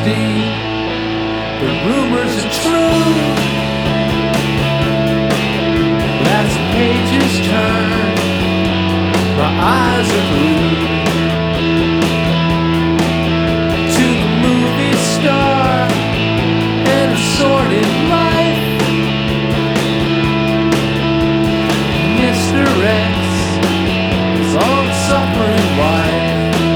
deep. The rumors are true. Last pages turn, my eyes are glued to the movie star and a sordid life. Mr. X, his long-suffering wife.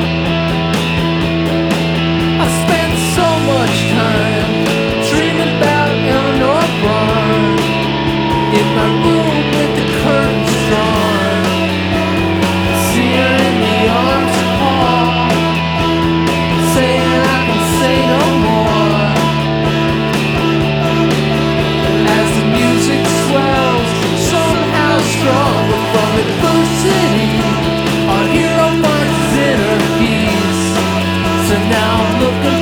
I spent so much time dreaming about Eleanor Braun in my room with the curtains drawn. See her in the arms of Paul, saying I can say no more. As the music swells, somehow stronger from adversity, our hero finds his inner peace. So now I'm looking